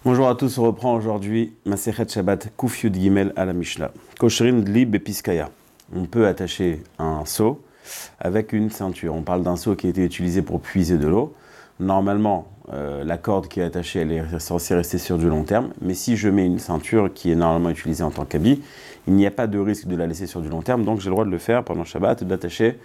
Bonjour à tous, on reprend aujourd'hui Masechet Shabbat Kuf Yud Gimel à la Mishnah. Koshrin Dli Bepiskaya. On peut attacher un seau avec une ceinture. On parle d'un seau qui a été utilisé pour puiser de l'eau. Normalement, la corde qui est attachée, elle est censée rester sur du long terme. Mais si je mets une ceinture qui est normalement utilisée en tant qu'habit, il n'y a pas de risque de la laisser sur du long terme. Donc j'ai le droit de le faire pendant Shabbat, d'attacher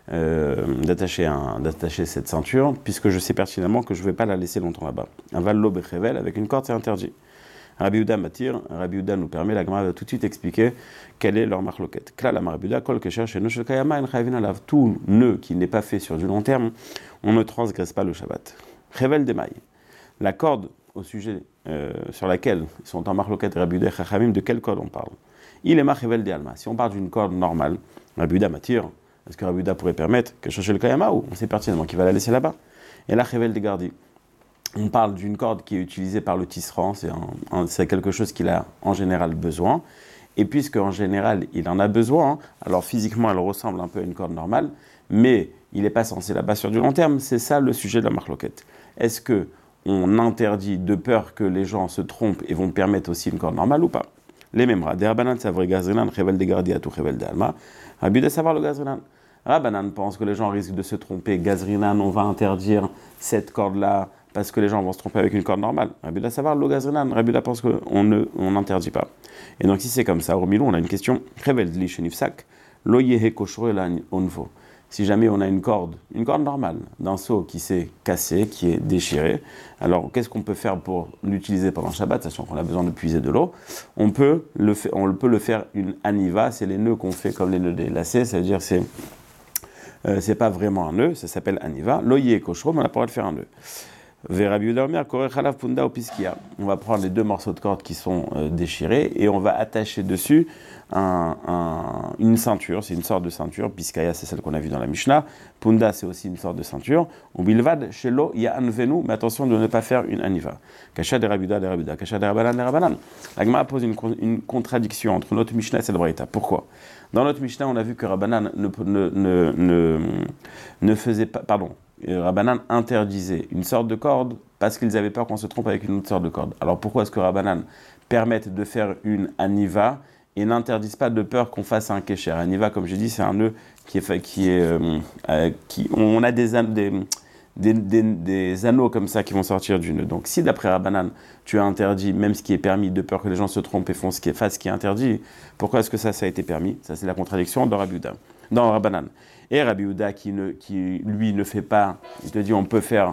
cette ceinture, puisque je sais pertinemment que je ne vais pas la laisser longtemps là-bas. Un vallo bechevel avec une corde, c'est interdit. Rabbi Yehuda m'attire, Rabbi Yehuda nous permet, la Gemara va tout de suite expliquer quelle est leur marloquette. Kla la Rabbi Yehuda, kol kesher sheno shel kayama en chayvin alav. Tout nœud qui n'est pas fait sur du long terme, on ne transgresse pas le Shabbat. Chevel demai. La corde au sujet sur laquelle sont en marloquette Rabbi Yehuda et Chachamim, de quelle corde on parle? Il est ma chevel de alma. Si on parle d'une corde normale, Rabbi Yehuda m'attire. Est-ce que Rabbi Yehuda pourrait permettre que chercher le kayama ou on sait pertinemment qu'il va la laisser là-bas? Et la chevel de gardi. On parle d'une corde qui est utilisée par le tisserand, c'est quelque chose qu'il a en général besoin. Et puisque en général il en a besoin, alors physiquement elle ressemble un peu à une corde normale, mais il n'est pas censé la-bas sur du long terme, c'est ça le sujet de la marloquette. Est-ce qu'on interdit de peur que les gens se trompent et vont permettre aussi une corde normale ou pas? Les mêmes rats. Des Rabbanan savraient gazrinan, chevel de gardi à tout chevel de alma. Rabbi de savoir le gazrinan. Rabbanan pense que les gens risquent de se tromper. Gazrinan, on va interdire cette corde-là parce que les gens vont se tromper avec une corde normale. Rabbi de savoir le gazrinan. Rabbi de pense qu'on n'interdit pas. Et donc si c'est comme ça, au Milou, on a une question. Chevel de l'ishenifsak, lo yehe koshro la onvo. Si jamais on a une corde normale, d'un seau qui s'est cassé, qui est déchiré, alors qu'est-ce qu'on peut faire pour l'utiliser pendant Shabbat, sachant qu'on a besoin de puiser de l'eau? On peut le faire une aniva, c'est les nœuds qu'on fait comme les nœuds des lacets, c'est-à-dire c'est pas vraiment un nœud, ça s'appelle aniva. Loye et koshro, mais on a pas le droit de faire un nœud. On va prendre les deux morceaux de corde qui sont déchirés et on va attacher dessus une ceinture, c'est une sorte de ceinture. Piskaya, c'est celle qu'on a vue dans la Mishnah. Punda, c'est aussi une sorte de ceinture. Ou bilvad, shelo, ya anvenu, mais attention de ne pas faire une aniva. Kasha de Rabuda, kasha de Rabanan. La Gemara pose une contradiction entre notre Mishnah et celle de Braïta. Pourquoi? Dans notre Mishnah, on a vu que Rabbanan ne faisait pas, Rabbanan interdisait une sorte de corde parce qu'ils avaient peur qu'on se trompe avec une autre sorte de corde. Alors pourquoi est-ce que Rabbanan permettent de faire une aniva et n'interdisent pas de peur qu'on fasse un kécher? Aniva, comme j'ai dit, c'est un nœud on a des anneaux comme ça qui vont sortir du nœud. Donc si d'après Rabbanan, tu as interdit même ce qui est permis de peur que les gens se trompent et fassent ce qui est interdit, pourquoi est-ce que ça a été permis? Ça, c'est la contradiction dans Rabbanan. Et Rabbi Yehuda qui lui ne fait pas, il te dit on peut faire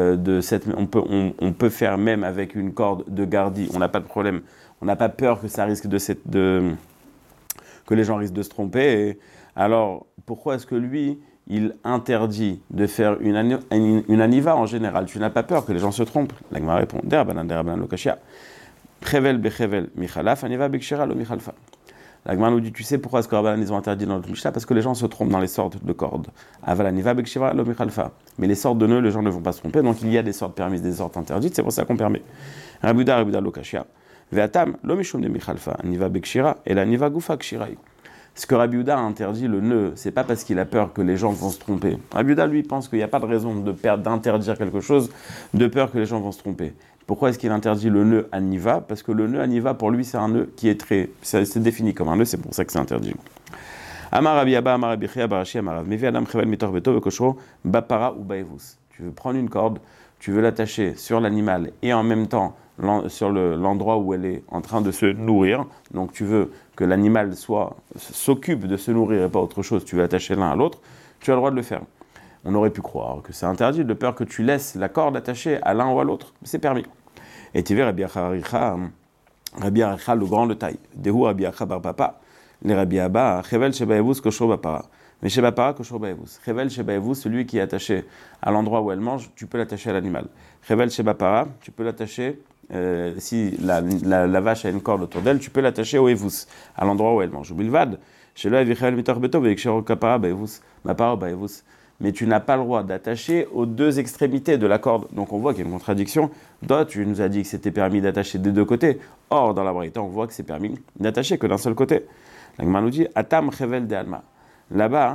on peut faire même avec une corde de gardi, on n'a pas de problème, on n'a pas peur que ça risque que les gens risquent de se tromper. Et alors pourquoi est-ce que lui il interdit de faire une aniva en général? Tu n'as pas peur que les gens se trompent? La Gemara répond Derabanan lo kashia. Chevel bechevel michalaf aniva bekshira lo michalfa. La Gemara nous dit, tu sais pourquoi est-ce que Rabbanan ils ont interdit dans notre Mishnah? Parce que les gens se trompent dans les sortes de cordes. Avalaniva bekshira lo michalfa. Mais les sortes de nœuds, les gens ne vont pas se tromper, donc il y a des sortes permises, des sortes interdites, c'est pour ça qu'on permet. Rabbi Yehuda lo kashia. Ve'atam lo mishum de michalfa aniva bekshira et la niva gufa kshirai. Ce que Rabbi Yehuda a interdit, le nœud, c'est pas parce qu'il a peur que les gens vont se tromper. Rabbi Yehuda, lui, pense qu'il n'y a pas de raison d'interdire quelque chose de peur que les gens vont se tromper. Pourquoi est-ce qu'il interdit le nœud aniva? Parce que le nœud aniva, pour lui, c'est un nœud qui est c'est défini comme un nœud, c'est pour ça que c'est interdit. Amar Rabbi Abba, Amar Rabbi Chia, Barashi, Amar Rav Mevi, Adam Chevel Mitor Beto, Vekoshro, Bapara ou Baevus. Tu veux prendre une corde, tu veux l'attacher sur l'animal et en même temps sur l'endroit où elle est en train de se nourrir. Donc tu veux que l'animal s'occupe de se nourrir et pas autre chose, tu veux attacher l'un à l'autre, tu as le droit de le faire. On aurait pu croire que c'est interdit de peur que tu laisses la corde attachée à l'un ou à l'autre. C'est permis. Et tu veux Rabbi Acha, le grand de taille. Dehu Rabbi Acha bar papa. Les Rabbi Abba, Chevel shebaevus koshro bapara. Mais shebapara koshro baevus. Chevel shebaevus, celui qui est attaché à l'endroit où elle mange, tu peux l'attacher à l'animal. Chevel shebapara, tu peux l'attacher, si la vache a une corde autour d'elle, tu peux l'attacher au evus, à l'endroit où elle mange. Bilvad, shelo avichel mitor beto veikshero kapara baevus, bapara baevus. Mais tu n'as pas le droit d'attacher aux deux extrémités de la corde. Donc on voit qu'il y a une contradiction. Toi, tu nous as dit que c'était permis d'attacher des deux côtés. Or, dans la Braïta, on voit que c'est permis d'attacher que d'un seul côté. La Gemara nous dit Atam chevel de alma. Là-bas,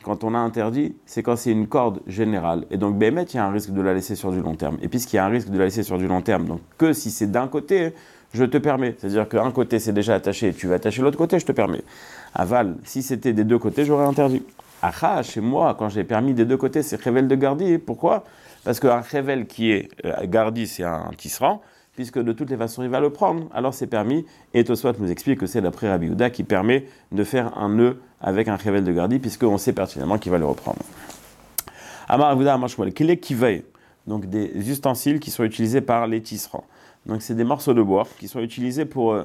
quand on a interdit, c'est quand c'est une corde générale. Et donc, Bémet, il y a un risque de la laisser sur du long terme. Et puisqu'il y a un risque de la laisser sur du long terme, donc que si c'est d'un côté, je te permets. C'est-à-dire qu'un côté c'est déjà attaché, et tu vas attacher l'autre côté, je te permets. Aval, si c'était des deux côtés, j'aurais interdit. Acha, chez moi, quand j'ai permis des deux côtés, c'est Rével de Gardi. Pourquoi ? Parce qu'un Rével qui est Gardi, c'est un tisserand, puisque de toutes les façons, il va le prendre, alors c'est permis. Et Tosfot nous explique que c'est d'après Rabbi Yehuda qui permet de faire un nœud avec un Rével de Gardi, puisqu'on sait pertinemment qu'il va le reprendre. Amar Rabbi Yehuda, Amar Shmuel, qu'il est kivaï, donc des ustensiles qui sont utilisés par les tisserands. Donc c'est des morceaux de bois qui sont utilisés pour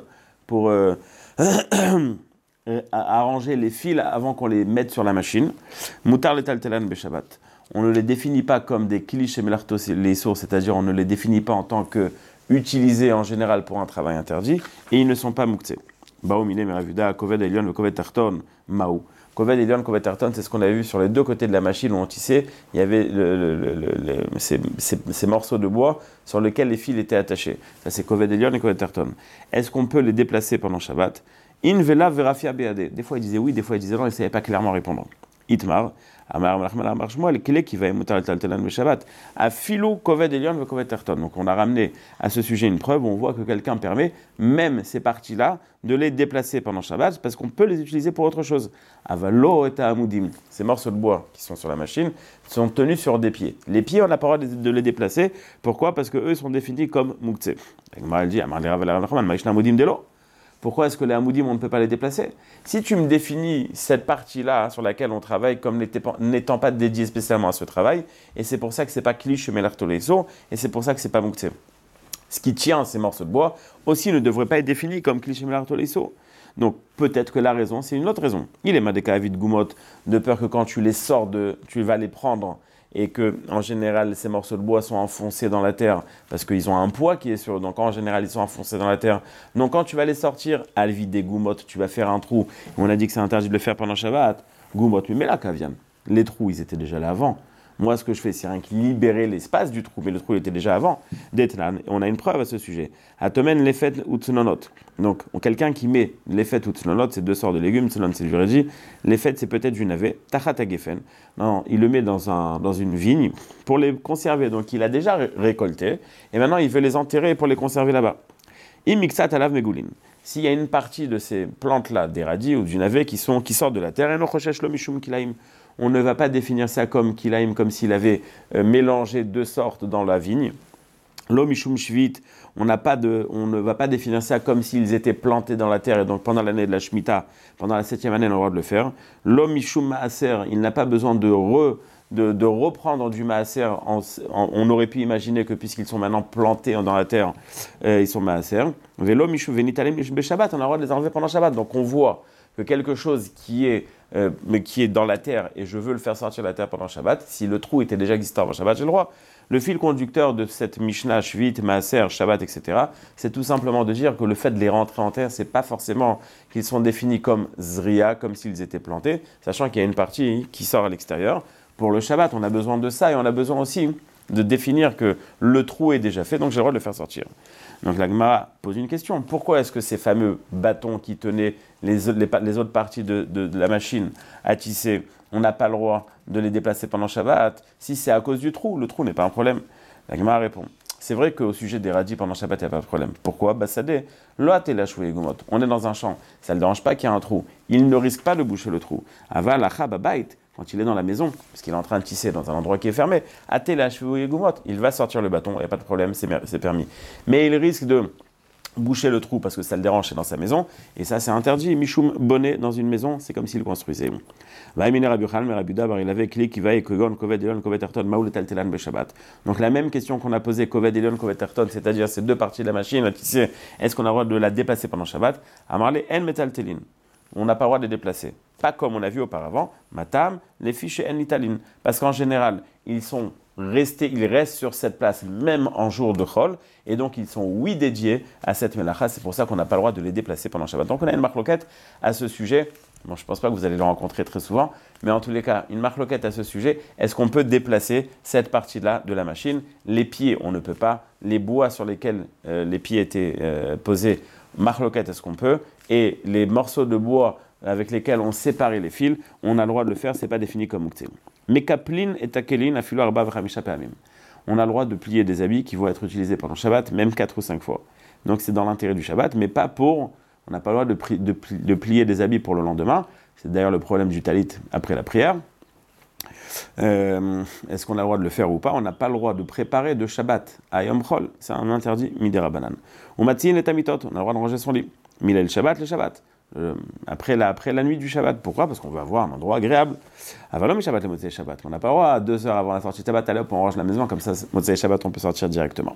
arranger les fils avant qu'on les mette sur la machine. Mutar le taltelan beshabbat. On ne les définit pas comme des kilish et melartos les sourds, c'est-à-dire on ne les définit pas en tant que utilisés en général pour un travail interdit, et ils ne sont pas muktsé. Baoumine meravuda koved elion le koved tarton maou. Koved elion koved tarton, c'est ce qu'on avait vu sur les deux côtés de la machine où on tissait. Il y avait ces morceaux de bois sur lesquels les fils étaient attachés. Ça c'est koved elion et koved tarton. Est-ce qu'on peut les déplacer pendant Shabbat? In vela verafia beade. Des fois ils disaient oui, des fois ils disaient non, ils ne savaient pas clairement répondre. Itmar, Amar Marshmoa, le clé qui va émouter le Shabbat, à filou koved elion ve koved tarton. Donc on a ramené à ce sujet une preuve où on voit que quelqu'un permet, même ces parties-là, de les déplacer pendant Shabbat, parce qu'on peut les utiliser pour autre chose. Avalo et amoudim, ces morceaux de bois qui sont sur la machine, sont tenus sur des pieds. Les pieds, on n'a pas le droit de les déplacer. Pourquoi ? Parce qu'eux sont définis comme muktzé. Agmar dit, Amar Rav Maishna amoudim delo. Pourquoi est-ce que les hamoudim, on ne peut pas les déplacer ? Si tu me définis cette partie-là sur laquelle on travaille comme n'étant pas dédiée spécialement à ce travail, et c'est pour ça que ce n'est pas klish melartoleiso, et c'est pour ça que ce n'est pas muktzé. Ce qui tient ces morceaux de bois aussi ne devrait pas être défini comme klish melartoleiso. Donc peut-être que la raison, c'est une autre raison. Il est madeka avid gumot, de peur que quand tu les sors tu vas les prendre, et que en général ces morceaux de bois sont enfoncés dans la terre parce qu'ils ont un poids qui est sur eux, donc en général ils sont enfoncés dans la terre. Donc quand tu vas les sortir, alvid des goumottes, tu vas faire un trou. On a dit que c'est interdit de le faire pendant Shabbat. Goumottes, mais là kavian. Les trous, ils étaient déjà là avant. Moi, ce que je fais, c'est rien que libérer l'espace du trou, mais le trou était déjà avant. D'Etlan, on a une preuve à ce sujet. Atomen lefet utsnonot. Donc, quelqu'un qui met lefet utsnonot, c'est deux sortes de légumes, tznon c'est du régi. Lefet, c'est peut-être du navet. Tachat agefen. Non, il le met dans une vigne pour les conserver. Donc, il a déjà récolté, et maintenant, il veut les enterrer pour les conserver là-bas. Imixat alav megoulin. S'il y a une partie de ces plantes-là, des radis ou du navet, qui sortent de la terre, et no choshesh lo mishum kilaim. On ne va pas définir ça comme kilaim, comme s'il avait mélangé deux sortes dans la vigne. Lo mishum shvit, on ne va pas définir ça comme s'ils étaétaient plantés dans la terre, et donc pendant l'année de la Shemitah, pendant la 7e année, on a le droit de le faire. Lo mishum maaser, il n'a pas besoin de reprendre du maaser. On aurait pu imaginer que puisqu'ils sont maintenant plantés dans la terre, ils sont maaser. Velo mishum venitalem Shabbat, on a le droit de les enlever pendant Shabbat. Donc on voit que quelque chose qui est dans la terre, et je veux le faire sortir de la terre pendant Shabbat, si le trou était déjà existant avant Shabbat, j'ai le droit. Le fil conducteur de cette Mishnah, Shvit, Maaser, Shabbat, etc., c'est tout simplement de dire que le fait de les rentrer en terre, c'est pas forcément qu'ils sont définis comme Zriya, comme s'ils étaient plantés, sachant qu'il y a une partie qui sort à l'extérieur. Pour le Shabbat, on a besoin de ça, et on a besoin aussi de définir que le trou est déjà fait, donc j'ai le droit de le faire sortir. Donc la Gemara pose une question. Pourquoi est-ce que ces fameux bâtons qui tenaient les autres parties de la machine à tisser, on n'a pas le droit de les déplacer pendant Shabbat? Si c'est à cause du trou, le trou n'est pas un problème. La Gemara répond. C'est vrai qu'au sujet des radis pendant Shabbat, il n'y a pas de problème. Pourquoi ? Bassadé, loat et lachoué gomot. On est dans un champ. Ça ne le dérange pas qu'il y ait un trou. Il ne risque pas de boucher le trou. Aval achab abait. Quand il est dans la maison, parce qu'il est en train de tisser dans un endroit qui est fermé, il va sortir le bâton, il n'y a pas de problème, c'est permis. Mais il risque de boucher le trou parce que ça le dérange, c'est dans sa maison, et ça c'est interdit. Michoum bonnet dans une maison, c'est comme s'il construisait. Donc la même question qu'on a posée, Koved Elion, Koved Tarton, c'est-à-dire ces deux parties de la machine à tisser, est-ce qu'on a le droit de la déplacer pendant Shabbat? Amarle en metal telin. On n'a pas le droit de les déplacer. Pas comme on a vu auparavant, matam, les fiches en italien. Parce qu'en général, ils restent sur cette place, même en jour de chol, et donc ils sont, dédiés à cette melacha. C'est pour ça qu'on n'a pas le droit de les déplacer pendant Shabbat. Donc on a une marloquette à ce sujet. Bon, je ne pense pas que vous allez le rencontrer très souvent, mais en tous les cas, une marloquette à ce sujet. Est-ce qu'on peut déplacer cette partie-là de la machine? Les pieds, on ne peut pas. Les bois sur lesquels les pieds étaient posés, marloquette, est-ce qu'on peut? Et les morceaux de bois avec lesquels on séparait les fils, on a le droit de le faire, c'est pas défini comme muktzeh. Mekaplin et takelin afilu arba v'chamisha pa'amim. On a le droit de plier des habits qui vont être utilisés pendant Shabbat, même 4 ou 5 fois. Donc c'est dans l'intérêt du Shabbat, mais pas pour... On n'a pas le droit de plier des habits pour le lendemain. C'est d'ailleurs le problème du talit après la prière. Est-ce qu'on a le droit de le faire ou pas? On n'a pas le droit de préparer de Shabbat à Yom Chol. C'est un interdit midera banan. Ou matin et tamitot. On a le droit de ranger son lit. Milel le Shabbat. Après la nuit du Shabbat. Pourquoi? Parce qu'on veut avoir un endroit agréable. Avalom Shabbat le Motzei Shabbat. On n'a pas le droit à 2 heures avant la sortie de Shabbat. Allez hop, on range la maison. Comme ça, Motzei Shabbat, on peut sortir directement.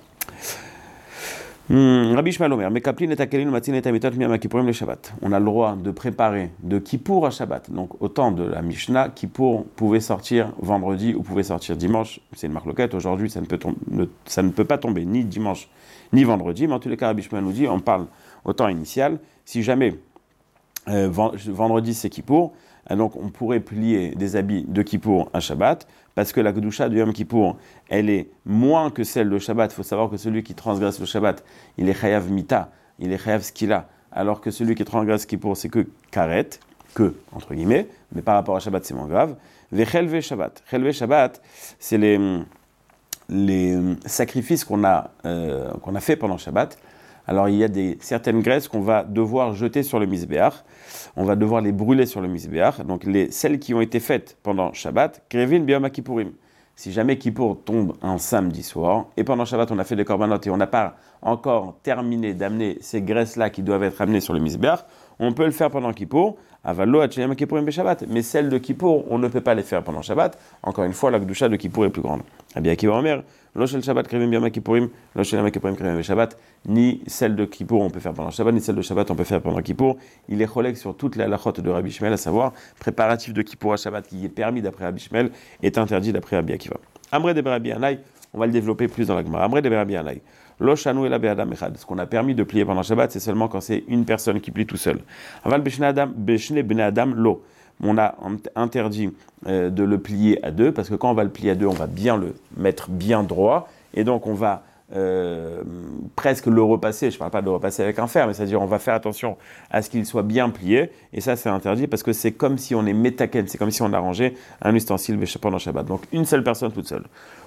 Rabbi Shmuel Omer, Mekaplin et takelin matin et tamitot miyam kippurim le Shabbat. On a le droit de préparer de Kippour à Shabbat. Donc au temps de la Mishnah, Kippour pouvait sortir vendredi ou pouvait sortir dimanche. C'est une marloquette. Aujourd'hui, ça ne peut pas tomber ni dimanche ni vendredi. Mais en tous les cas, Rabbi Shmuel nous dit, on parle au temps initial. Si jamais vendredi c'est Kippour, donc on pourrait plier des habits de Kippour à Shabbat, parce que la Kedusha de Yom Kippour, elle est moins que celle de Shabbat. Il faut savoir que celui qui transgresse le Shabbat, il est Chayav Mita, il est Chayav Skila, alors que celui qui transgresse Kippour, c'est que Karet, entre guillemets, mais par rapport à Shabbat, c'est moins grave. Vechelve Shabbat. Chelve Shabbat, c'est les sacrifices qu'on a fait pendant Shabbat. Alors il y a certaines graisses qu'on va devoir jeter sur le Mizbeach. On va devoir les brûler sur le Mizbeach. Donc celles qui ont été faites pendant Shabbat, Krevin Biyom Kippourim. Si jamais Kippour tombe un samedi soir, et pendant Shabbat on a fait des korbanot et on n'a pas encore terminé d'amener ces graisses-là qui doivent être amenées sur le Mizbeach, on peut le faire pendant Kippour, Avalo Hachem Kippourim Shabbat. Mais celles de Kippour, on ne peut pas les faire pendant Shabbat. Encore une fois, la Kedusha de Kippour est plus grande. Rabbi Akiva Omer, Lo shel Shabbat krevim biyom Kippourim, Lo shel Yom Kippourim krevim Shabbat. Ni celle de Kippour on peut faire pendant Shabbat, ni celle de Shabbat on peut faire pendant Kippour. Il est cholek sur toutes les halachot de Rabbi Shmuel, à savoir préparatif de Kippour à Shabbat qui est permis d'après Rabbi Shmuel est interdit d'après Rabbi Akiva. Amre de Rabbi Anai, on va le développer plus dans la Gemara. Amre de Rabbi Anai. Lo shanu ela be'adam echad. Ce qu'on a permis de plier pendant Shabbat, c'est seulement quand c'est une personne qui plie tout seul. Aval beshne bnei adam lo. On a interdit de le plier à 2, parce que quand on va le plier à 2, on va bien le mettre bien droit, et donc on va presque le repasser. Je ne parle pas de le repasser avec un fer, mais c'est-à-dire on va faire attention à ce qu'il soit bien plié, et ça c'est interdit parce que c'est comme si on est métaken, c'est comme si on a rangé un ustensile pendant Shabbat. Donc une seule personne toute seule.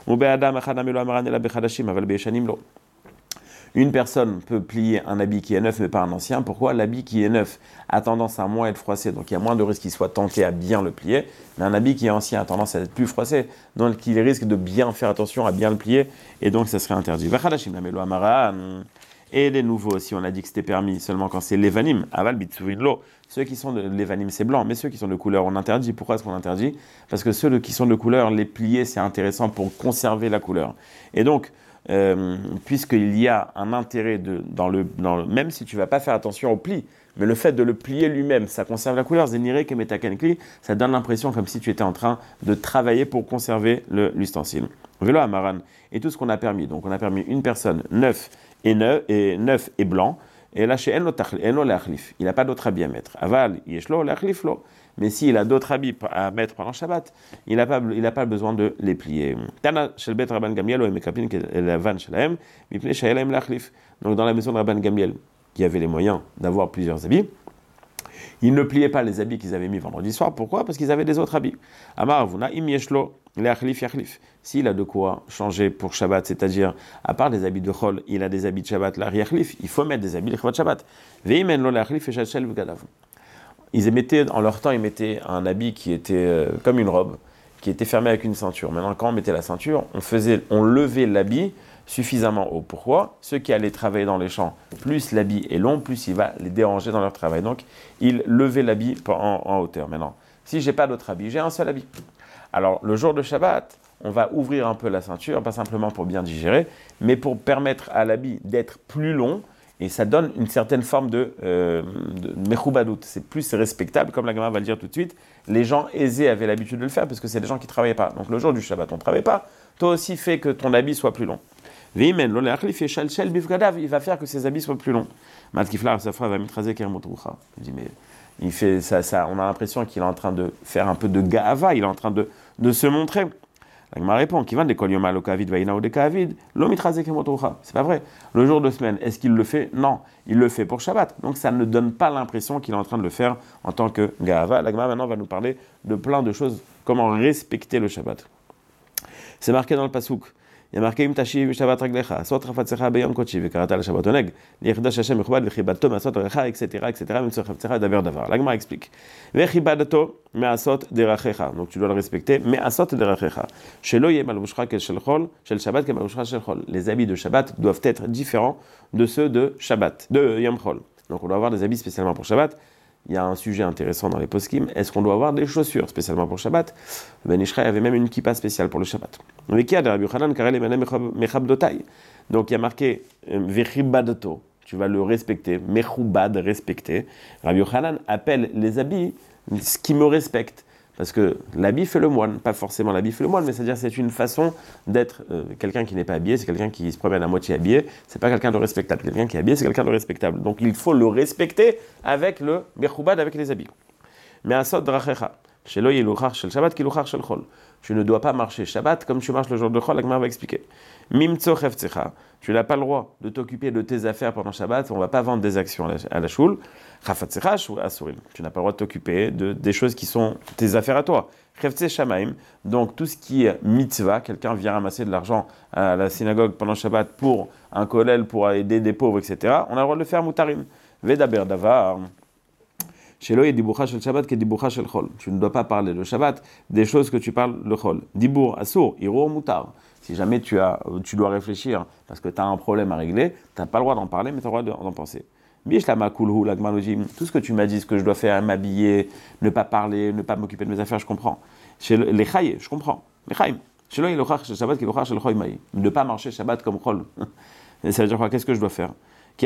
Une personne peut plier un habit qui est neuf, mais pas un ancien. Pourquoi? L'habit qui est neuf a tendance à moins être froissé, donc il y a moins de risque qu'il soit tenté à bien le plier. Mais un habit qui est ancien a tendance à être plus froissé, donc il risque de bien faire attention à bien le plier, et donc ça serait interdit. Et les nouveaux aussi, on a dit que c'était permis seulement quand c'est l'évanim, aval bitsuvin lo. Ceux qui sont de l'évanim, c'est blanc, mais ceux qui sont de couleur, on interdit. Pourquoi est-ce qu'on interdit? Parce que ceux qui sont de couleur, les plier, c'est intéressant pour conserver la couleur. Et donc, puisqu'il y a un intérêt même si tu ne vas pas faire attention au pli, mais le fait de le plier lui-même, ça conserve la couleur. Zéniré kemetakenkli, ça donne l'impression comme si tu étais en train de travailler pour conserver l'ustensile. Vélo amaran, et tout ce qu'on a permis. Donc on a permis une personne neuf et blanc, et là chez Eno l'achlif, il n'a pas d'autre habit à mettre. Aval, yeshlo l'achlif lo. Mais s'il a d'autres habits à mettre pendant Shabbat, il n'a pas besoin de les plier. Tana shelbet Rabban Gamliel ou emekapin kelavan shelahem, mipnei shayelahem l'achlif. Donc dans la maison de Rabban Gamliel, qui avait les moyens d'avoir plusieurs habits, ils ne pliaient pas les habits qu'ils avaient mis vendredi soir. Pourquoi? Parce qu'ils avaient des autres habits. Amar avuna im yeshlo l'achlif yachlif. S'il a de quoi changer pour Shabbat, c'est-à-dire, à part des habits de Chol, il a des habits de Shabbat, la yachlif, il faut mettre des habits de Shabbat. Veimen lo l'achlif eshachel v'gadav. En leur temps, ils mettaient un habit qui était comme une robe, qui était fermée avec une ceinture. Maintenant, quand on mettait la ceinture, on levait l'habit suffisamment haut. Pourquoi? Ceux qui allaient travailler dans les champs, plus l'habit est long, plus il va les déranger dans leur travail. Donc, ils levaient l'habit en hauteur. Maintenant, si je n'ai pas d'autre habit, j'ai un seul habit. Alors, le jour de Shabbat, on va ouvrir un peu la ceinture, pas simplement pour bien digérer, mais pour permettre à l'habit d'être plus long. Et ça donne une certaine forme de mechoubadout. C'est plus respectable, comme la Gemara va le dire tout de suite. Les gens aisés avaient l'habitude de le faire parce que c'est des gens qui ne travaillaient pas. Donc le jour du Shabbat, on ne travaille pas. Toi aussi, fais que ton habit soit plus long. Il va faire que ses habits soient plus longs. Je dis, mais il fait ça, on a l'impression qu'il est en train de faire un peu de ga'ava, il est en train de se montrer. La Gemara répond, qui vient des kol yoma lo kavid vaïna ou des kavid, lo mitraze kemotrucha. C'est pas vrai. Le jour de semaine, est-ce qu'il le fait? Non, il le fait pour Shabbat. Donc ça ne donne pas l'impression qu'il est en train de le faire en tant que Gahava. La Gemara maintenant va nous parler de plein de choses, comment respecter le Shabbat. C'est marqué dans le Pasouk. Il y a marqué Im tashiv Shabbat raglecha, asot rafatzecha beyom kodeshi vekarata le Shabbat oneg, lichdash Hashem mechubad vechibato me'asot recha, etc., etc., mitzvah chavtzecha daber davar. La Gemara explique. Vechibadato me'asot derachecha. Donc tu dois le respecter. Me'asot derachecha. Shelo yeh malbushcha kel shel chol, shel Shabbat kel malbushcha shel chol. Les habits de Shabbat doivent être différents de ceux de Shabbat, de Yom Chol. Donc on doit avoir des habits spécialement pour Shabbat. Il y a un sujet intéressant dans les poskim. Est-ce qu'on doit avoir des chaussures spécialement pour Shabbat? Ben Ishraï avait même une kippa spéciale pour le Shabbat. Donc il y a marqué Vechibadoto, tu vas le respecter. Mechubad, respecter. Rabbi Yochanan appelle les habits ce qui me respecte. Parce que l'habit fait le moine, pas forcément l'habit fait le moine, mais c'est-à-dire c'est une façon d'être quelqu'un qui n'est pas habillé, c'est quelqu'un qui se promène à moitié habillé, c'est pas quelqu'un de respectable. Quelqu'un qui est habillé, c'est quelqu'un de respectable. Donc il faut le respecter avec le mechubad, avec les habits. Mais asod drachecha, shelo yeluchach shel Shabbat kiluchach shel chol. Tu ne dois pas marcher Shabbat comme tu marches le jour de chol, la Gemara va expliquer. Mimtso chefzecha, tu n'as pas le droit de t'occuper de tes affaires pendant Shabbat, on ne va pas vendre des actions à la choule. Chafatzecha shu asurim, tu n'as pas le droit de t'occuper des choses qui sont tes affaires à toi. Chefze shamaim, donc tout ce qui est mitzvah, quelqu'un vient ramasser de l'argent à la synagogue pendant Shabbat pour un kollel, pour aider des pauvres, etc. On a le droit de le faire mutarim. Vedaber davar. Shelo et dibucha shel Shabbat ke dibucha shel chol. Tu ne dois pas parler le Shabbat des choses que tu parles le chol. Dibur asur, irur mutar. Si jamais tu dois réfléchir parce que tu as un problème à régler, tu n'as pas le droit d'en parler, mais tu as le droit d'en penser. Bishlama kulhu lagmanojim. Tout ce que tu m'as dit, ce que je dois faire, m'habiller, ne pas parler, ne pas m'occuper de mes affaires, je comprends. Les chaye, je comprends. Les chaim. Shelo ilochach shel Shabbat ke ilochach shel chol mai. Ne pas marcher Shabbat comme chol. Ça veut dire quoi? Qu'est-ce que je dois faire? Tu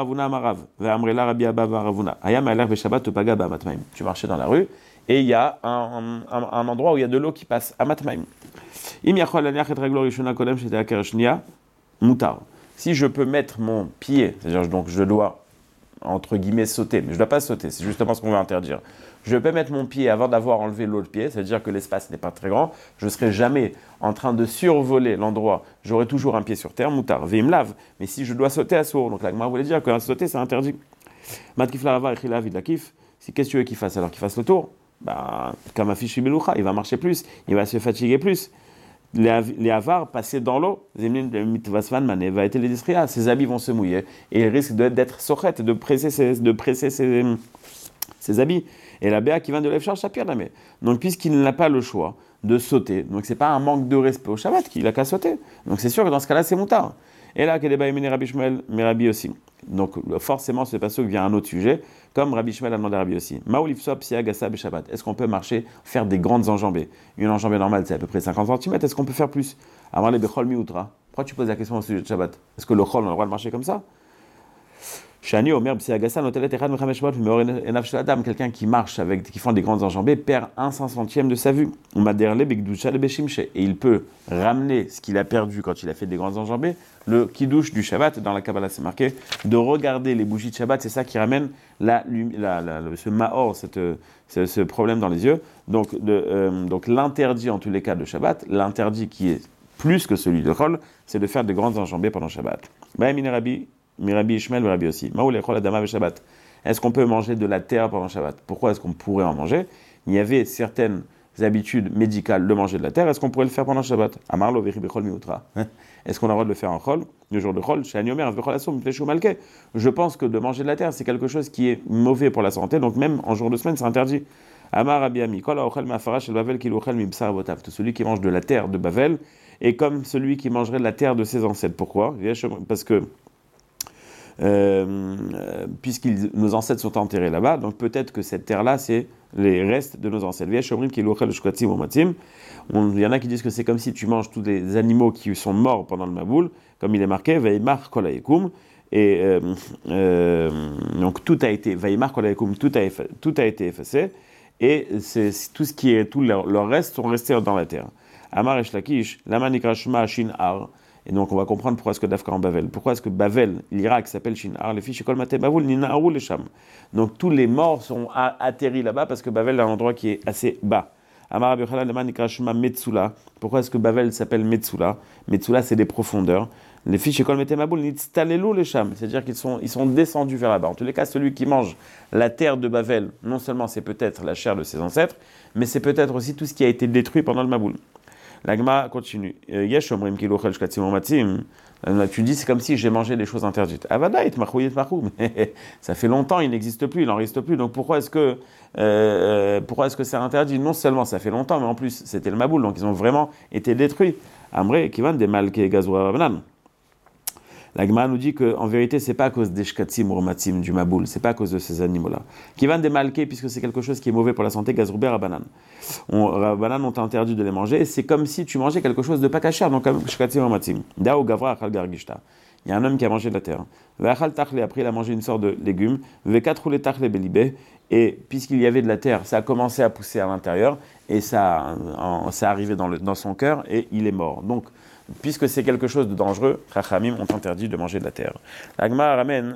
marchais dans la rue et il y a un endroit où il y a de l'eau qui passe à Matmaim. Si je peux mettre mon pied, c'est-à-dire donc je dois entre guillemets sauter, mais je ne dois pas sauter, c'est justement ce qu'on veut interdire. Je peux mettre mon pied avant d'avoir enlevé l'autre pied, c'est-à-dire que l'espace n'est pas très grand, je ne serai jamais en train de survoler l'endroit, j'aurai toujours un pied sur terre, moutar, veim lave, mais si je dois sauter à sourd, donc la Gemara voulait dire que sauter c'est interdit. Matkif la rava, echilav, idlakif, si qu'est-ce que tu veux qu'il fasse alors qu'il fasse le tour? Comme affiche beloucha, il va marcher plus, il va se fatiguer plus. Les avars passer dans l'eau, ses habits vont se mouiller et il risque d'être sochet, de presser ses habits. Et la béa qui vient de l'Efchar Shapir, donc puisqu'il n'a pas le choix de sauter, donc c'est pas un manque de respect au Shabbat qu'il a qu'à sauter. Donc c'est sûr que dans ce cas-là c'est moutard. Et là, Rabbi Shmuel, mais Rabbi aussi. Donc forcément, ce passage vient à un autre sujet, comme Rabbi Shmuel a demandé à Rabbi aussi. Est-ce qu'on peut marcher, faire des grandes enjambées? Une enjambée normale, c'est à peu près 50 cm. Est-ce qu'on peut faire plus? Avant les bechol mioutra. Pourquoi tu poses la question au sujet de Shabbat? Est-ce que le chol, on a le droit de marcher comme ça? Shani Omer Psiagasa notelet echad mechameshmot meor enav shel adam, quelqu'un qui marche qui font des grandes enjambées perd 1/500 de sa vue. On m'a derlé begdusha le beshimche, et il peut ramener ce qu'il a perdu quand il a fait des grandes enjambées. Le kiddush du Shabbat, dans la Kabbalah c'est marqué, de regarder les bougies de Shabbat, c'est ça qui ramène ce maor, ce problème dans les yeux. Donc l'interdit en tous les cas de Shabbat, l'interdit qui est plus que celui de Chol, c'est de faire des grandes enjambées pendant Shabbat. Rabbi Ishmael, Rabbi aussi. Est-ce qu'on peut manger de la terre pendant Shabbat? Pourquoi est-ce qu'on pourrait en manger? Il y avait certaines habitudes médicales de manger de la terre. Est-ce qu'on pourrait le faire pendant Shabbat? Amarlo vechi bechol miutra. Est-ce qu'on a le droit de le faire en chol, le jour de chol? Je pense que de manger de la terre, c'est quelque chose qui est mauvais pour la santé. Donc même en jour de semaine, c'est interdit. Amar Rabbi Ami, kol haochel ma'afara shel Bavel ki l'ochel mibsar avotav. Tout celui qui mange de la terre de Bavel est comme celui qui mangerait de la terre de ses ancêtres. Pourquoi? Parce que nos ancêtres sont enterrés là-bas, donc peut-être que cette terre-là, c'est les restes de nos ancêtres. Il y en a qui disent que c'est comme si tu manges tous les animaux qui sont morts pendant le Maboul, comme il est marqué, Veimar kol hayekum, et donc tout a été, Veimar kol hayekum, tout a été effacé, et c'est tout ce qui est, tous leurs restes sont restés dans la terre. Amar Esh Lakish, Lama nikra shma shin ar. Et donc on va comprendre pourquoi est-ce que Dafka en Bavel. Pourquoi est-ce que Bavel, l'Irak s'appelle Shinar, les fiches Kol Mate Bavoul, Ninaarou, les Sham. Donc tous les morts sont atterris là-bas parce que Bavel est un endroit qui est assez bas. Amar Rabbi Yochanan lema nikra shema Metzula. Pourquoi est-ce que Bavel s'appelle Metzula? Metzula, c'est des profondeurs. Les fiches école mettaient Maboul, nitztalelu les Sham, c'est-à-dire qu'ils sont descendus vers là-bas. En tous les cas, celui qui mange la terre de Bavel, non seulement c'est peut-être la chair de ses ancêtres, mais c'est peut-être aussi tout ce qui a été détruit pendant le Maboul. La Gemara continue. Yesh omrim ki lochel shkatzim umatzim. Tu dis, c'est comme si j'ai mangé des choses interdites. Avada et machou. Mais ça fait longtemps, il n'existe plus, il n'en reste plus. Donc pourquoi est-ce que c'est interdit? Non seulement ça fait longtemps, mais en plus c'était le Maboul, donc ils ont vraiment été détruits. Amre kivan de malke gazwa banan. La Gemara nous dit qu'en vérité, c'est pas à cause des shkatzim ou matzim du maboul, c'est pas à cause de ces animaux-là. Qui van des malqués, puisque c'est quelque chose qui est mauvais pour la santé, gazrouber rabanan. Rabanan ont interdit de les manger, c'est comme si tu mangeais quelque chose de pas cachère, donc comme shkatzim ou matzim. Dao gavra achal gargishta. Il y a un homme qui a mangé de la terre. Vachal tachle, après il a mangé une sorte de légume. Vekatrou le tachle belibé. Et puisqu'il y avait de la terre, ça a commencé à pousser à l'intérieur, et ça arrivé dans son cœur, et il est mort. Donc, puisque c'est quelque chose de dangereux, Chachamim ont interdit de manger de la terre. La Gemara ramène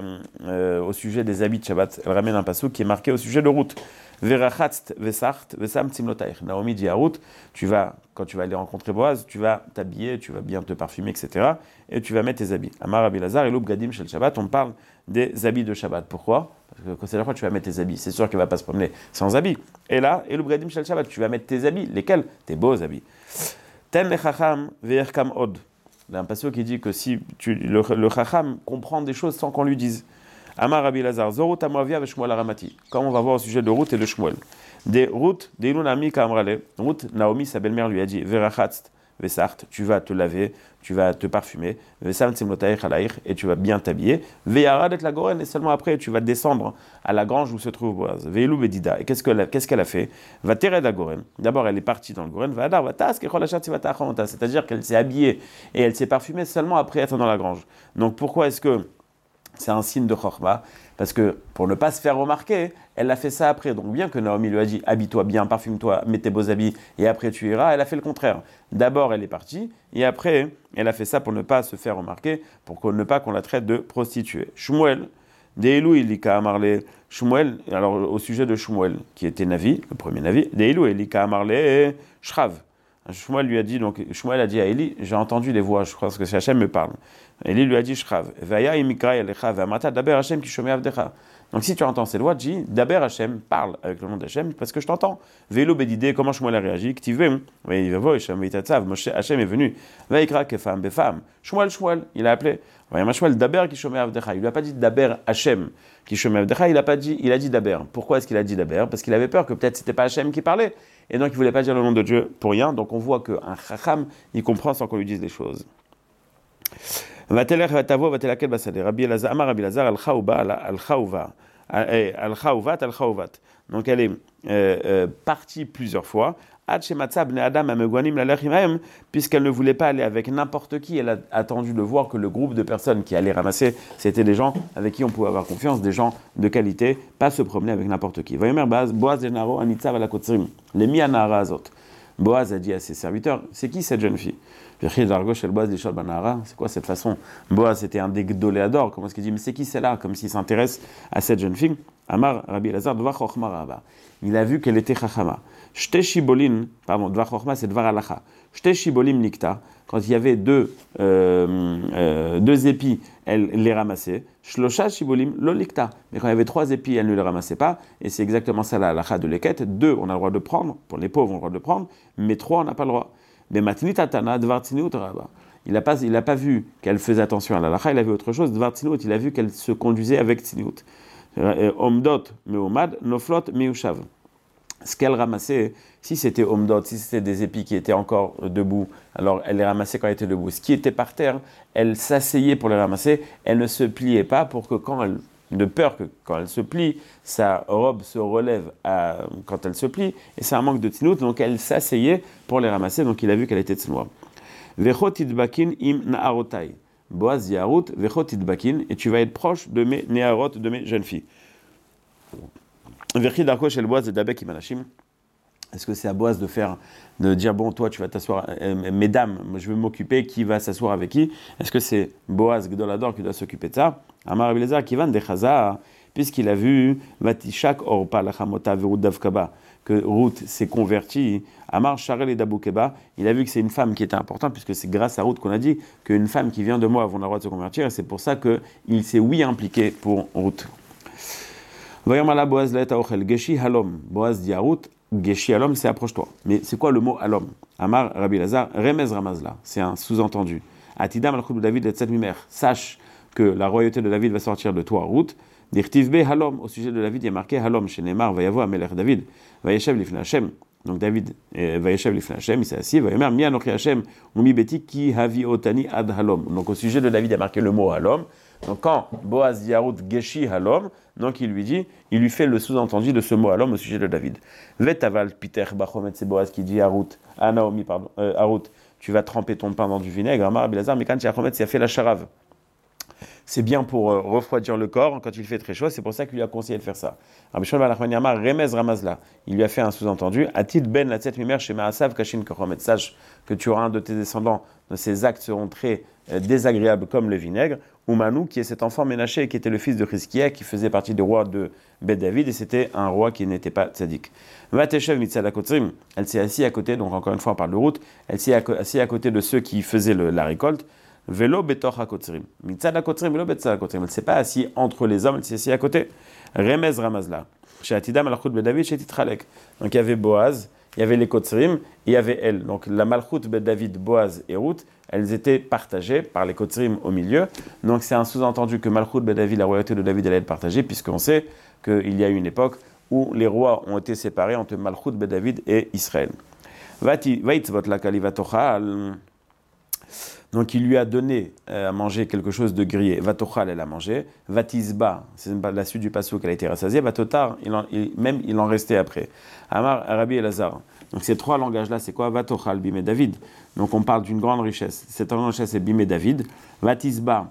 au sujet des habits de Shabbat, elle ramène un passouk qui est marqué au sujet de Ruth. Verachatzt vesart vesam timlotaich. Naomi dit à Ruth, quand tu vas aller rencontrer Boaz, tu vas t'habiller, tu vas bien te parfumer, etc. Et tu vas mettre tes habits. Amar Rabbi Lazar et l'Ubgadim shel Shabbat, on parle des habits de Shabbat. Pourquoi? Parce que quand c'est la fois tu vas mettre tes habits, c'est sûr qu'il ne va pas se promener sans habits. Et là, et l'Ubgadim shel Shabbat, tu vas mettre tes habits. Lesquels? Tes beaux habits. Ten le chacham ve'erkam od. Il y a un passage qui dit que si le chacham comprend des choses sans qu'on lui dise. Amar Rabbi Lazar, Zorut Amoavia ve Shmuel Aramati. Comme on va voir au sujet de Ruth et de Shmuel. Des Ruth, des Ilunami Kamrale. Ruth, Naomi, sa belle-mère, lui a dit Verachatzt vesart, tu vas te laver, tu vas te parfumer, vesam tsimlotaich alaich, et tu vas bien t'habiller. Ve'arad et la goren, et seulement après tu vas descendre à la grange où se trouve Boaz. Ve'elu bedida. Et qu'est-ce qu'elle a fait? Va tered la goren. D'abord elle est partie dans le goren. Va adar va tas c'est-à-dire qu'elle s'est habillée et elle s'est parfumée seulement après être dans la grange. Donc pourquoi est-ce que c'est un signe de chorma? Parce que pour ne pas se faire remarquer, elle a fait ça après. Donc bien que Naomi lui a dit habille-toi bien, parfume-toi, mets tes beaux habits et après tu iras, elle a fait le contraire. D'abord elle est partie et après elle a fait ça pour ne pas se faire remarquer, pour ne pas qu'on la traite de prostituée. Shmuel, Deilou Elika Amarle, Shmuel, alors au sujet de Shmuel qui était Navi, le premier Navi, Deilou Elika Amarle Shrav. Shmuel lui a dit, donc Shmuel a dit à Eli, j'ai entendu les voix, je crois que Hachem me parle. Eli lui a dit, Shrav, Vaya imikra yalecha v'amata daber Hachem ki shomei avdecha. Donc si tu entends ces lois, dis, daber Hachem, parle avec le nom d'Hachem, parce que je t'entends. Veilo bedidé, comment Shmuel a réagi, ktivem, vayivavo Hachem veitatzav, Moshe Hachem est venu, vayikra kefam befam, Shmuel, il a appelé, Vaya Shmuel daber ki shomei avdecha. Il lui a pas dit daber Hachem ki shomei avdecha, il a dit daber. Pourquoi est-ce qu'il a dit daber? Parce qu'il avait peur que peut-être c'était pas Hachem qui parlait. Et donc, il ne voulait pas dire le nom de Dieu pour rien. Donc, on voit qu'un chacham, il comprend sans qu'on lui dise les choses. Rabbi Elazar, al-Chauvat. Donc, elle est partie plusieurs fois. Puisqu'elle ne voulait pas aller avec n'importe qui, elle a attendu de voir que le groupe de personnes qui allaient ramasser, c'était des gens avec qui on pouvait avoir confiance, des gens de qualité, pas se promener avec n'importe qui. Boaz a dit à ses serviteurs, c'est qui cette jeune fille? C'est quoi cette façon? Boaz était un des gdoléadors, comment est-ce qu'il dit, mais c'est qui celle-là? Comme s'il s'intéresse à cette jeune fille. Amar Rabbi Elazar, il a vu qu'elle était chachama. Shte shibolin, pardon, dvar chokhma, c'est dvar halacha. Shte shibolim nikta, quand il y avait deux épis, elle les ramassait. Shlosha shibolim lo nikta, mais quand il y avait 3 épis, elle ne les ramassait pas. Et c'est exactement ça la halacha de l'eket. 2, on a le droit de prendre, pour les pauvres, on a le droit de prendre, mais 3, on n'a pas le droit. Mais matnit atana dvar tzinut rabba. Il n'a pas vu qu'elle faisait attention à la halacha, il a vu autre chose, dvar tzinut, il a vu qu'elle se conduisait avec tzinut. Omdot meomad, noflot meushav. Ce qu'elle ramassait, si c'était omdot, si c'était des épis qui étaient encore debout, alors elle les ramassait quand elle était debout. Ce qui était par terre, elle s'asseyait pour les ramasser, elle ne se pliait pas pour que de peur que quand elle se plie, sa robe se relève quand elle se plie, et c'est un manque de tinout, donc elle s'asseyait pour les ramasser, donc il a vu qu'elle était tsnoua. Vechot idbakin im naarotai. Boaz Yarout, Vechot Idbakin, et tu vas être proche de mes Néarot, de mes jeunes filles. Vechi Darko Shel Boaz et Dabek Imanashim. Est-ce que c'est à Boaz de dire, bon, toi, tu vas t'asseoir, mesdames, je vais m'occuper, qui va s'asseoir avec qui? Est-ce que c'est Boaz Gdolador qui doit s'occuper de ça? Amar Rabbi Elazar, Kivan de Chaza, puisqu'il a vu Vatishak Orpa Lachamota Verut Davkaba, que Ruth s'est convertie, Amar Sharel et Daboukeba, il a vu que c'est une femme qui était importante, puisque c'est grâce à Ruth qu'on a dit qu'une femme qui vient de Moab, on a le droit de se convertir, et c'est pour ça qu'il s'est impliqué pour Ruth. Voyons Boaz Laeta Ochel, Geshi Halom, Boaz dit à Ruth, Geshi Halom, c'est approche-toi. Mais c'est quoi le mot Halom? Amar Rabbi Lazar, Remez Ramazla, c'est un sous-entendu. Atida Malchut David et Tzat Mimer, sache que la royauté de David va sortir de toi, Ruth. Dirtiv be Halom, au sujet de David, il y a marqué Halom, chez Neymar, va y avoir Melech David, va Yeshev Lifnei Hashem. Donc David va Yeshev Lifnei Hashem, il s'est assis, va Yomer, Mi Anochi Hashem, Umi Beti ki Havi Otani ad Halom. Donc au sujet de David, il y a marqué le mot Halom. Donc quand Boaz dit à Ruth Geshi Halom, donc il lui fait le sous-entendu de ce mot Halom au sujet de David. Vetaval Piter Bachomet, c'est Boaz qui dit à Ruth, à Ruth, tu vas tremper ton pain dans du vinaigre, Amar Bilazar, mais quand Chachomet, c'est fait la charave. C'est bien pour refroidir le corps quand il fait très chaud, c'est pour ça qu'il lui a conseillé de faire ça. Rabbi Shmuel ben Nachman Yamar, Remez Ramazla, il lui a fait un sous-entendu, Atid ben la tête mimer chez Maasav Kashin Kochomet, sache que tu auras un de tes descendants, ses actes seront très désagréables comme le vinaigre, Oumanou, qui est cet enfant Ménaché, qui était le fils de Chizkiah, qui faisait partie du roi de Bet David, et c'était un roi qui n'était pas tzaddik. Vateshev mitzad hakotrim, elle s'est assise à côté, donc encore une fois on parle de route, elle s'est assise à côté de ceux qui faisaient la récolte, Velo betor hakotrim. Mitzad hakotrim, velo betzad hakotrim. Elle ne s'est pas assise entre les hommes, elle s'est assise à côté. Remez Ramazla. Chez Atida Malchut Bet David, chez Titralek. Donc il y avait Boaz, il y avait les Kotzrim, et il y avait elle. Donc la Malchut Bet David, Boaz et Ruth, elles étaient partagées par les Kotzrim au milieu. Donc c'est un sous-entendu que Malchut Bet David, la royauté de David, allait être partagée, puisqu'on sait qu'il y a eu une époque où les rois ont été séparés entre Malchut Bet David et Israël. Vaitzvot la kalivatochal. Donc il lui a donné à manger quelque chose de grillé. Vatochal, elle a mangé. Vatisba, c'est la suite du passage qu'elle a été rassasiée. Vatotar, il en restait après. Amar, Rabbi Elazar. Donc ces trois langages-là, c'est quoi? Vatochal, Bimé David. Donc on parle d'une grande richesse. Cette grande richesse, c'est Bimé David. Vatisba,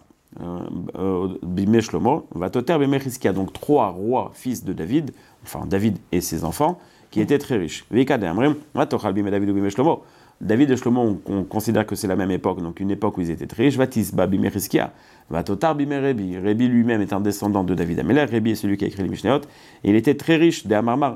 Bimé Shlomo. Vatoter, Bimé Chizkiah. Donc trois rois, fils de David, enfin David et ses enfants, qui étaient très riches. Vikade Amrim, Vatochal, Bimé David ou Bimé Shlomo. David et Shlomo, on considère que c'est la même époque, donc une époque où ils étaient très riches. Vatisba bimé Chizkiah, Vatotar bimé Rebi. Rebi lui-même est un descendant de David Améler. Rebi est celui qui a écrit les Mishnayot. Et il était très riche. De Amarmar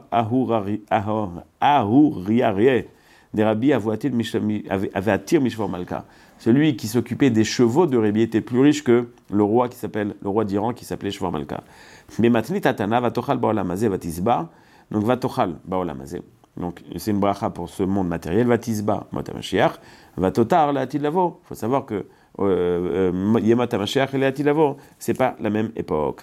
Ahuriarie. Des Rabbi Avatir Mishvor Malka. Celui qui s'occupait des chevaux de Rebi était plus riche que le roi d'Iran qui s'appelait Shvor Malka. Mais Matni Tatana, Vatochal Baolamazé, Vatisba. Donc Vatochal Baolamazé. Donc, c'est une bracha pour ce monde matériel. Vatisba, Motamashiach. Vatotar, la Atilavo. Il faut savoir que Yematamashiyach et la Atilavo, ce n'est pas la même époque.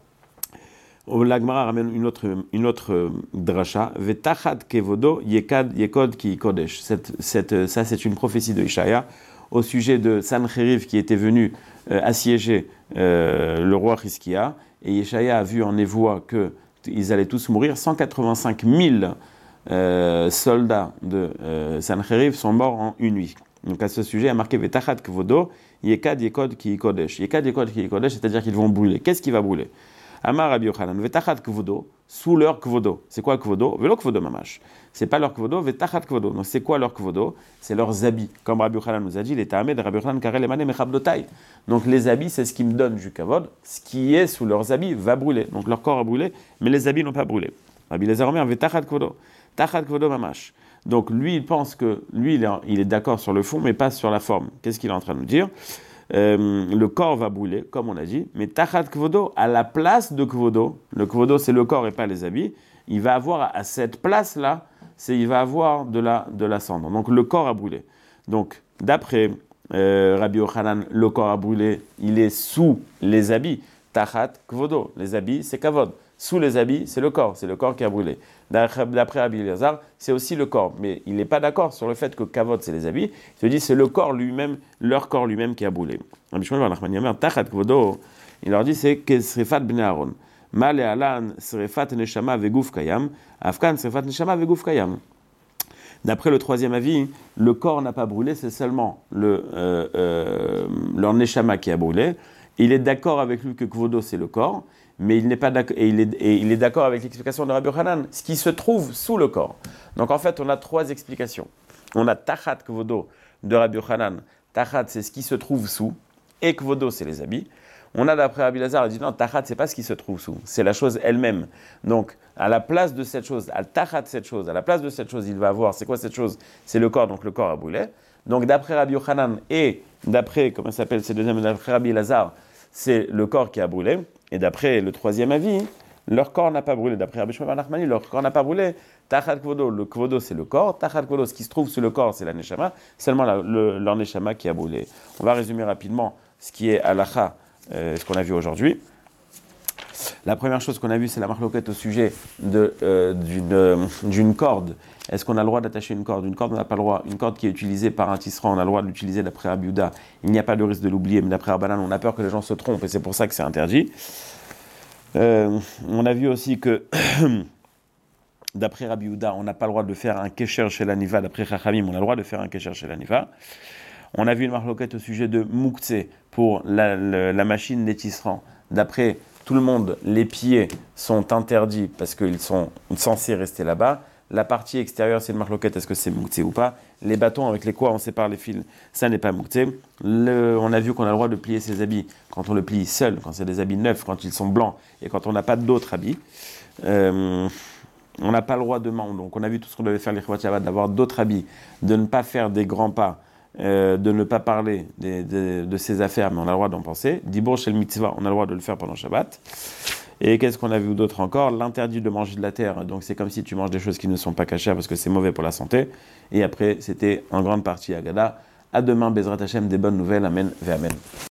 L'Agmara ramène une autre dracha. Vetachad kevodo yekod ki kodesh. Ça, c'est une prophétie de Ishaïa au sujet de Sancheriv qui était venu assiéger le roi Chizkiah. Et Ishaïa a vu en névoie qu'ils allaient tous mourir. 185 000 soldats de Sancheriv sont morts en une nuit. Donc à ce sujet, il y a marqué Vetachat Kvodo, Yekad Yekod Ki Kodesh. Yekad Yekod Ki Kodesh, c'est-à-dire qu'ils vont brûler. Qu'est-ce qui va brûler? Amar Rabbi Yochanan, Vetachat Kvodo, sous leur Kvodo. C'est quoi Kvodo? Velo Kvodo Mamash. C'est pas leur Kvodo, Vetachat Kvodo. Donc c'est quoi leur Kvodo? C'est leurs habits. Comme Rabbi Yochanan nous a dit, les Ta'amé de Rabbi Yochanan Karel Emane Mechabdotai. Donc les habits, c'est ce qui me donne du Kavod. Ce qui est sous leurs habits va brûler. Donc leur corps a brûlé, mais les habits n'ont pas brûlé. Rabbi Elazar Omer, Vetachat Kvodo. Tachat Kvodo Mamash. Donc lui, il pense que lui, il est d'accord sur le fond, mais pas sur la forme. Qu'est-ce qu'il est en train de nous dire? Le corps va brûler, comme on a dit, mais Tachat Kvodo, à la place de Kvodo, le Kvodo c'est le corps et pas les habits, il va avoir à cette place-là, il va avoir de la cendre. Donc le corps a brûlé. Donc d'après Rabbi Yochanan, le corps a brûlé, il est sous les habits. Tachat Kvodo, les habits c'est Kavod. Sous les habits, c'est le corps qui a brûlé. D'après Rabbi Elazar, c'est aussi le corps. Mais il n'est pas d'accord sur le fait que Kavod, c'est les habits. Il se dit, c'est le corps lui-même, leur corps lui-même qui a brûlé. Rabbi Shmuel ben Nachman Yomer, Tachat Kvodo, il leur dit, c'est que Srefat Bnei Aaron. Male Alan, Srefat Neshama Vegouf Kayam. Afkan, Srefat Neshama Vegouf Kayam. D'après le troisième avis, le corps n'a pas brûlé, c'est seulement leur Neshama qui a brûlé. Il est d'accord avec lui que Kvodo, c'est le corps. Mais il n'est pas d'accord, et il est d'accord avec l'explication de Rabbi Yochanan, ce qui se trouve sous le corps. Donc en fait, on a trois explications. On a Tachat Kvodo de Rabbi Yochanan. Tachat, c'est ce qui se trouve sous, et Kvodo, c'est les habits. On a d'après Rabbi Lazar, il dit non, tachat, c'est pas ce qui se trouve sous, c'est la chose elle-même. Donc, à la place de cette chose, à tachat cette chose, à la place de cette chose, il va avoir, c'est quoi cette chose? C'est le corps, donc le corps a brûlé. Donc, d'après Rabbi Yochanan et d'après, comment ça s'appelle, c'est deuxième, d'après Rabbi Lazar, c'est le corps qui a brûlé. Et d'après le troisième avis, leur corps n'a pas brûlé. D'après Rabbi Shimon bar Nachmani, leur corps n'a pas brûlé. Tachat kvodo, le kvodo c'est le corps. Tachat kvodo, ce qui se trouve sous le corps, c'est la neshama. Seulement leur neshama qui a brûlé. On va résumer rapidement ce qui est halakha, ce qu'on a vu aujourd'hui. La première chose qu'on a vue, c'est la marloquette au sujet d'une corde. Est-ce qu'on a le droit d'attacher une corde? Une corde, on n'a pas le droit. Une corde qui est utilisée par un tisserand, on a le droit de l'utiliser d'après Rabbi Yehuda. Il n'y a pas de risque de l'oublier, mais d'après Rabbanan, on a peur que les gens se trompent et c'est pour ça que c'est interdit. On a vu aussi que d'après Rabbi Yehuda, on n'a pas le droit de faire un kesher chez l'aniva. D'après Chachamim, on a le droit de faire un kesher chez l'aniva. On a vu une marloquette au sujet de moukse pour la machine des tisserands. D'après tout le monde, les pieds sont interdits parce qu'ils sont censés rester là-bas. La partie extérieure, c'est une marloquette, est-ce que c'est moukse ou pas? Les bâtons avec les quoi on sépare les fils, ça n'est pas moukse. On a vu qu'on a le droit de plier ses habits quand on le plie seul, quand c'est des habits neufs, quand ils sont blancs et quand on n'a pas d'autres habits. On n'a pas le droit de donc on a vu tout ce qu'on devait faire les Chouat Shabbat, d'avoir d'autres habits, de ne pas faire des grands pas, de ne pas parler de ses affaires, mais on a le droit d'en penser. Dibor shel mitzvah, on a le droit de le faire pendant Shabbat. Et qu'est-ce qu'on a vu d'autre encore? L'interdit de manger de la terre. Donc c'est comme si tu manges des choses qui ne sont pas cachées parce que c'est mauvais pour la santé. Et après, c'était en grande partie Agada. À demain, Bezrat Hashem, des bonnes nouvelles. Amen ve Amen.